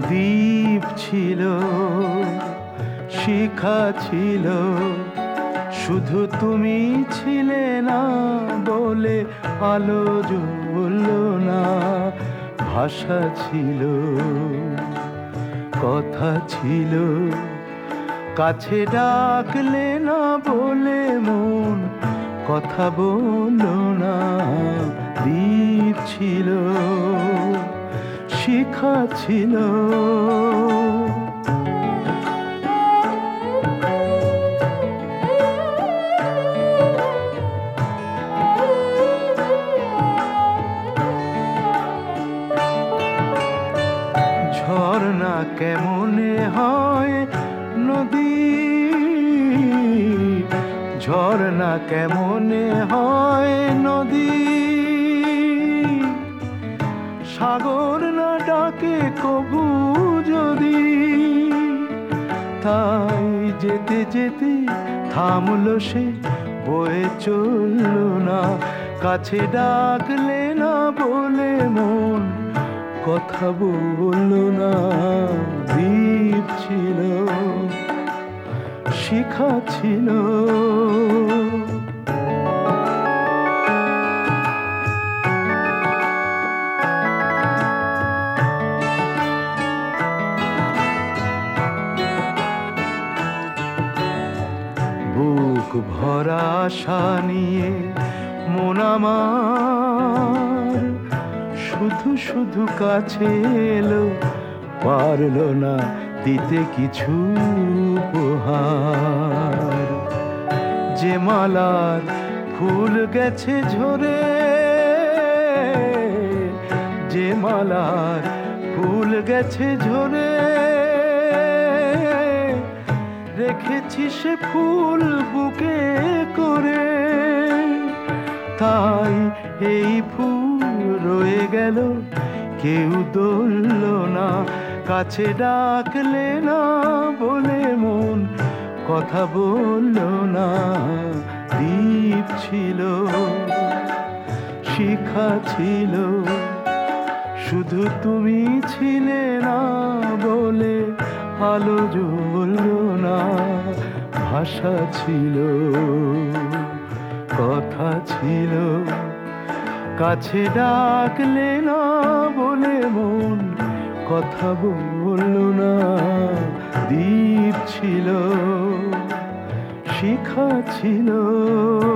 দ্বীপ ছিল, শিখা ছিল, শুধু তুমি ছিলে না বলে আলো জ্বলল না। ভাষা ছিল, কথা ছিল, কাছে ডাকলে না বলে মন কথা বলল না। দ্বীপ ছিল, শিখা ছিল। ঝর্ণা কেমনে হয় নদী, ঝর্ণা কেমনে হয় নদী, সাগর না ডাকে কবু যদি। তাই যেতে যেতে থামলো সে, বয়ে চলল না। কাছে ডাকলে না বলে মন কথা বলল না। দ্বীপ ছিল, শিখা ছিল। বুক ভরা আশা নিয়ে মন আমার শুধু শুধু কাছে এলো, পারলো না দিতে কিছু উপহার। যে মালার ফুল গেছে ঝরে, যে মালার ফুল গেছে ঝরে, রেখেছি সে ফুল বুকে করে। তাই এই ফুল রয়ে গেল, কেউ ধরল না। কাছে ডাকলে না বলে মন কথা বলল না। দ্বীপ ছিল, শিখা ছিল, শুধু তুমি ছিলে না বলে আলো জ্বলল না। ভাষা ছিল, কথা ছিল, কাছে ডাকলে না বলে মন কথা বলল না। দ্বীপ ছিল, শিখা ছিল।